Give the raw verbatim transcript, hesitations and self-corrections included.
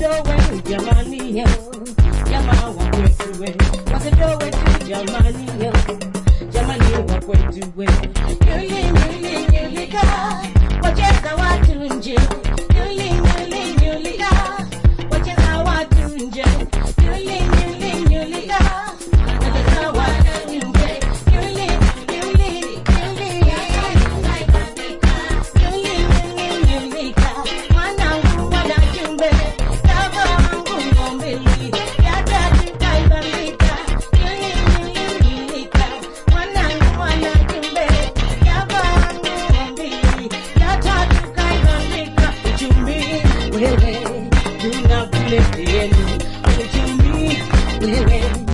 doing jamani yo? Jamaa wa kwetu we. What's it doing jamani yo? Jamani wa kwetu we. Yuli yuli yuli ka. Wacheza watu nje. Yuli yuli yuli ka. Wacheza watu nje. Yuli yuli yuli ka. Wacheza watu nje. Yuli yuli yuli yuli yuli yuli ka. Mwanangu wanajumbe. Kama wangu ngombeli. Yata tukaibambika. Yuli yuli yuli ka. Mwanangu wanajumbe. Kama wangu ngombeli. Yata tukaibambika. Uchumi wewe tunakuletea. Uchumi wewe